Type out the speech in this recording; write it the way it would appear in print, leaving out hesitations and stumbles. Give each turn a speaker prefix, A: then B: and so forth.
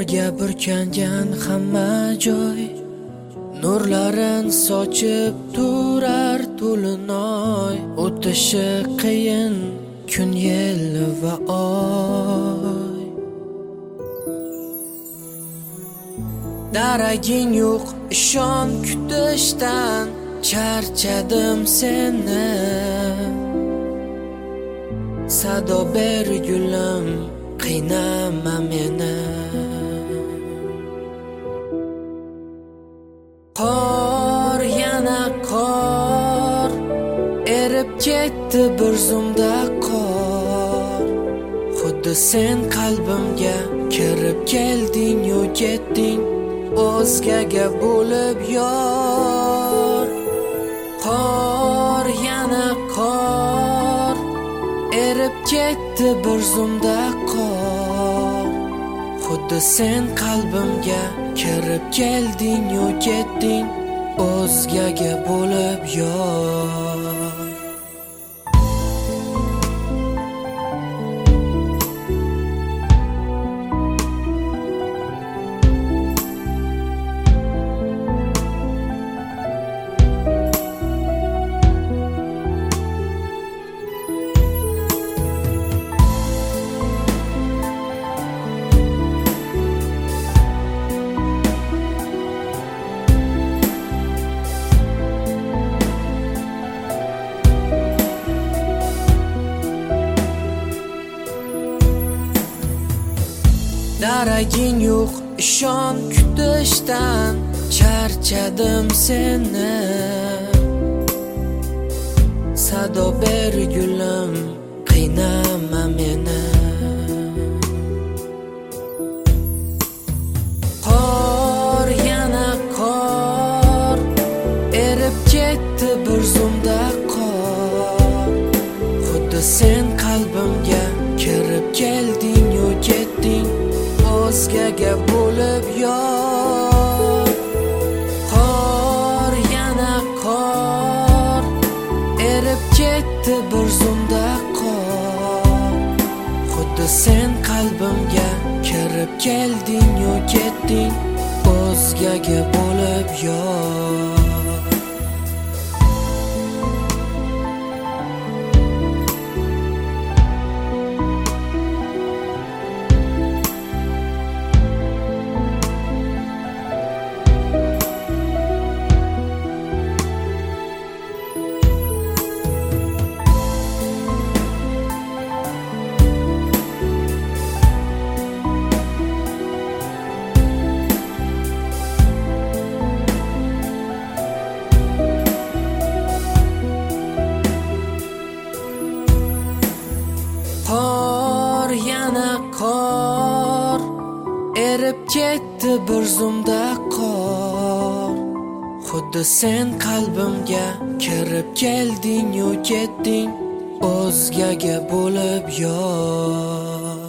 A: Qorga burkangan hamma joy nurlarin sochib turar to'linoy. O'tishi qiyin kun, yil va oy. Daraging yo'q ishon kutishdan, charchadim seni. Sado ber gulim, qiynama meni. Qor yana qor, erib ketdi bir zumda qor. Xuddi sen qalbimga kirib kelding-yu ketding, o'zgaga bo'lib yor. Qor yana qor, erib ketdi bir zumda qor. Xuddi sen qalbimga kirib kelding-yu ketding, o'zgaga bo'lib yor. Daraging yo'q ishon kutishdan, charchadim seni. Sado ber gulim, qiynama meni. Qor yana qor, erib ketdi bir zumda qor. Xuddi sen qalbimga kirib kelding-yu ketding, o'zgaga bo'lib yor. Qor yana qor, erib ketdi bir zumda qor. Xuddi sen qalbimga kirib kelding-yu ketding, o'zgaga bo'lib yor. Qor yana qor, erib ketdi bir zumda qor. Xuddi sen qalbimga kirib kelding-yu ketding, o'zgaga bo'lib yor.